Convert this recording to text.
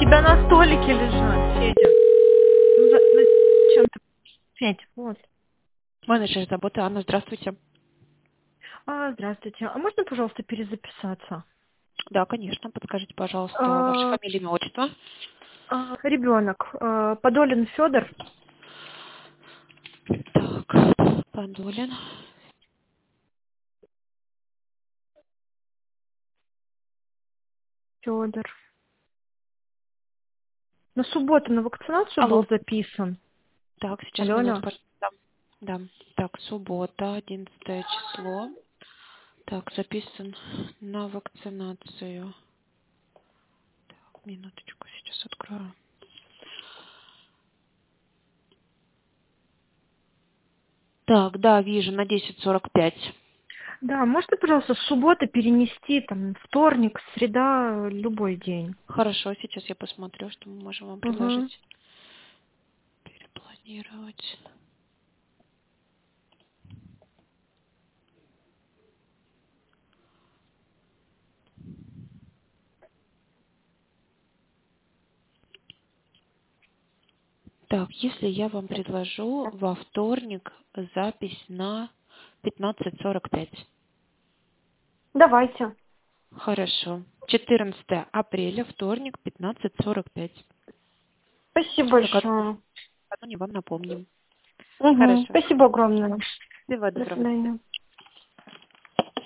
тебя на столике лежат, Федя. Ну, зачем ты? Федь, вот. Менеджер заботы Анна, здравствуйте. Здравствуйте. А можно, пожалуйста, перезаписаться? Да, конечно. Подскажите, пожалуйста, ваше фамилия, имя, отчество. Ребенок. Подолин Федор. Так, Подолин. Федор. На субботу на вакцинацию Алло. был записан. Так, сейчас Алло, минуту, алло. пожалуйста. Да. Так, суббота, 11 число. Так, записан на вакцинацию. Так, минуточку, сейчас открою. Так, да, вижу, на 10:45. Да, можно, пожалуйста, с субботы перенести, там, вторник, среда, любой день. Хорошо, сейчас я посмотрю, что мы можем вам Угу. предложить. Перепланировать. Так, если я вам предложу во вторник запись на 15:45. Давайте. Хорошо. 14 апреля, вторник, 15:45. Спасибо большое. Накануне вам напомним. Угу. Хорошо. Спасибо огромное. Всего До доброго. свидания.